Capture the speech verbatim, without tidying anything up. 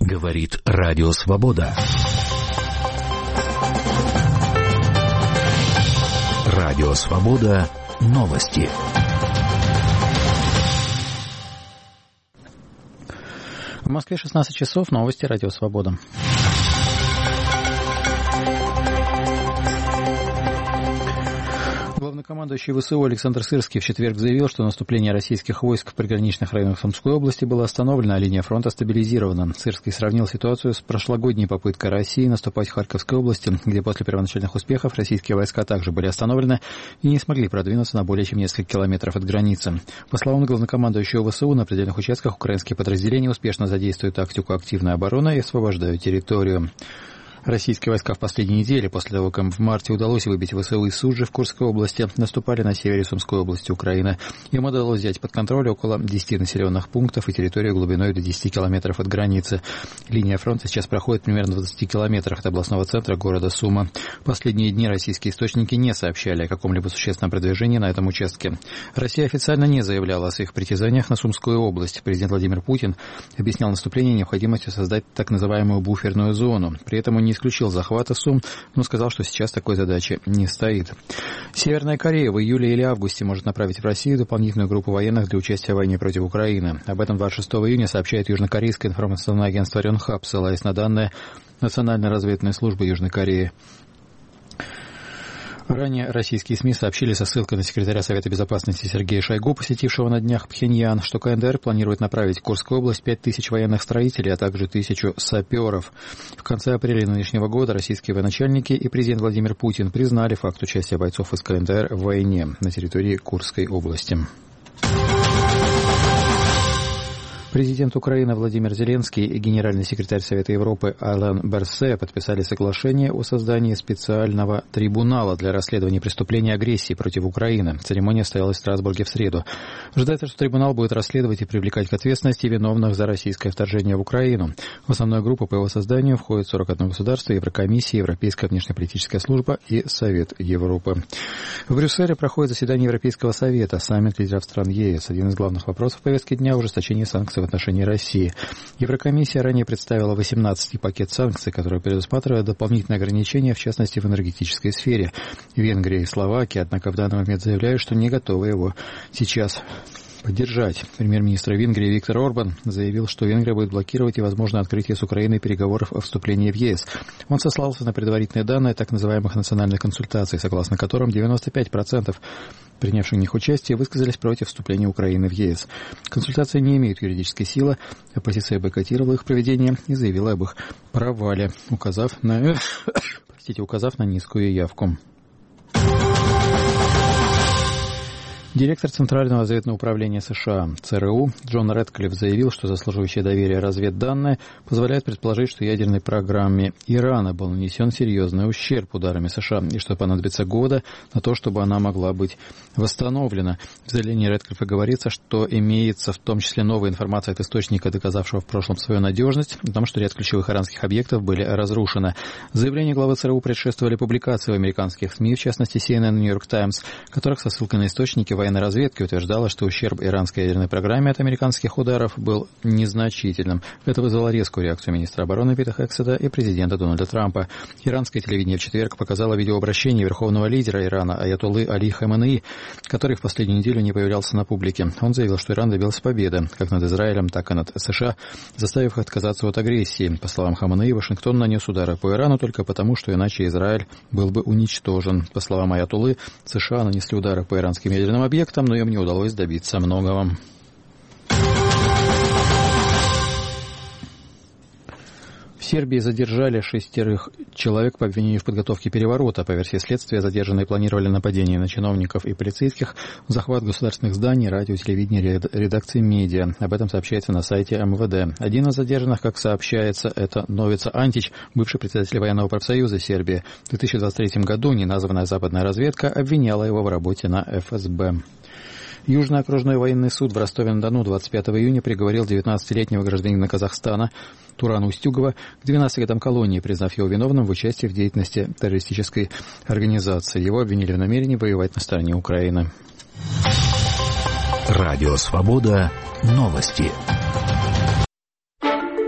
Говорит Радио Свобода. Радио Свобода. Новости. В Москве шестнадцать часов. Новости Радио Свобода. Главнокомандующий ВСУ Александр Сырский в четверг заявил, что наступление российских войск в приграничных районах Сумской области было остановлено, а линия фронта стабилизирована. Сырский сравнил ситуацию с прошлогодней попыткой России наступать в Харьковской области, где после первоначальных успехов российские войска также были остановлены и не смогли продвинуться на более чем несколько километров от границы. По словам главнокомандующего ВСУ, на определенных участках украинские подразделения успешно задействуют тактику активной обороны и освобождают территорию. Российские войска в последние недели, после того, как в марте удалось выбить ВСУ из Суджи в Курской области, наступали на севере Сумской области Украины. Им удалось взять под контроль около десяти населенных пунктов и территорию глубиной до десяти километров от границы. Линия фронта сейчас проходит примерно в двадцати километрах от областного центра города Сума. В последние дни российские источники не сообщали о каком-либо существенном продвижении на этом участке. Россия официально не заявляла о своих притязаниях на Сумскую область. Президент Владимир Путин объяснял наступление необходимостью создать так называемую буферную зону. При этом он не исключил захвата Сум, но сказал, что сейчас такой задачи не стоит. Северная Корея в июле или августе может направить в Россию дополнительную группу военных для участия в войне против Украины. Об этом двадцать шестого июня сообщает южнокорейское информационное агентство Рёнхап, ссылаясь на данные Национальной разведывательной службы Южной Кореи. Ранее российские СМИ сообщили со ссылкой на секретаря Совета Безопасности Сергея Шойгу, посетившего на днях Пхеньян, что КНДР планирует направить в Курскую область пять тысяч военных строителей, а также тысячу саперов. В конце апреля нынешнего года российские военачальники и президент Владимир Путин признали факт участия бойцов из КНДР в войне на территории Курской области. Президент Украины Владимир Зеленский и генеральный секретарь Совета Европы Ален Берсе подписали соглашение о создании специального трибунала для расследования преступлений агрессии против Украины. Церемония состоялась в Страсбурге в среду. Ожидается, что трибунал будет расследовать и привлекать к ответственности виновных за российское вторжение в Украину. В основную группу по его созданию входит сорок одно государство, Еврокомиссия, Европейская внешнеполитическая служба и Совет Европы. В Брюсселе проходит заседание Европейского совета, саммит лидеров стран ЕС. Один из главных вопросов повестки дня – ужесточение санкций в отношении России. Еврокомиссия ранее представила восемнадцатый пакет санкций, который предусматривает дополнительные ограничения, в частности в энергетической сфере. Венгрия и Словакия, однако, в данный момент заявляют, что не готовы его сейчас поддержать. Премьер-министр Венгрии Виктор Орбан заявил, что Венгрия будет блокировать и, возможно, открытие с Украиной переговоров о вступлении в ЕС. Он сослался на предварительные данные так называемых национальных консультаций, согласно которым девяносто пять процентов принявших в них участие высказались против вступления Украины в ЕС. Консультации не имеют юридической силы, оппозиция бойкотировала их проведение и заявила об их провале, указав на, простите, указав на низкую явку. Директор Центрального разведывательного управления США ЦРУ Джон Рэдклифф заявил, что заслуживающие доверия разведданные позволяют предположить, что ядерной программе Ирана был нанесен серьезный ущерб ударами США и что понадобится года на то, чтобы она могла быть восстановлена. В заявлении Рэдклиффа говорится, что имеется в том числе новая информация от источника, доказавшего в прошлом свою надежность, о том, что ряд ключевых иранских объектов были разрушены. Заявлению главы ЦРУ предшествовали публикации в американских СМИ, в частности Си Эн Эн и Нью-Йорк Таймс, которых со ссылкой на источники военной разведки утверждала, что ущерб иранской ядерной программе от американских ударов был незначительным. Это вызвало резкую реакцию министра обороны Пита Хексета и президента Дональда Трампа. Иранское телевидение в четверг показало видеообращение верховного лидера Ирана Аятоллы Али Хаменеи, который в последнюю неделю не появлялся на публике. Он заявил, что Иран добился победы как над Израилем, так и над США, заставив их отказаться от агрессии. По словам Хаменеи, Вашингтон нанес удары по Ирану только потому, что иначе Израиль был бы уничтожен. По словам Аятоллы, США нанесли удары по иранским ядерным объектам, но им не удалось добиться многого. В Сербии задержали шестерых человек по обвинению в подготовке переворота. По версии следствия, задержанные планировали нападение на чиновников и полицейских, захват государственных зданий, радио, телевидения, редакции медиа. Об этом сообщается на сайте эм вэ дэ. Один из задержанных, как сообщается, это Новица Антич, бывший председатель военного профсоюза Сербии. В две тысячи двадцать третьем году неназванная западная разведка обвиняла его в работе на эф эс бэ. Южный окружной военный суд в Ростове-на-Дону двадцать пятого июня приговорил девятнадцатилетнего гражданина Казахстана Турана Устюгова к двенадцати годам колонии, признав его виновным в участии в деятельности террористической организации. Его обвинили в намерении воевать на стороне Украины. Радио Свобода. Новости.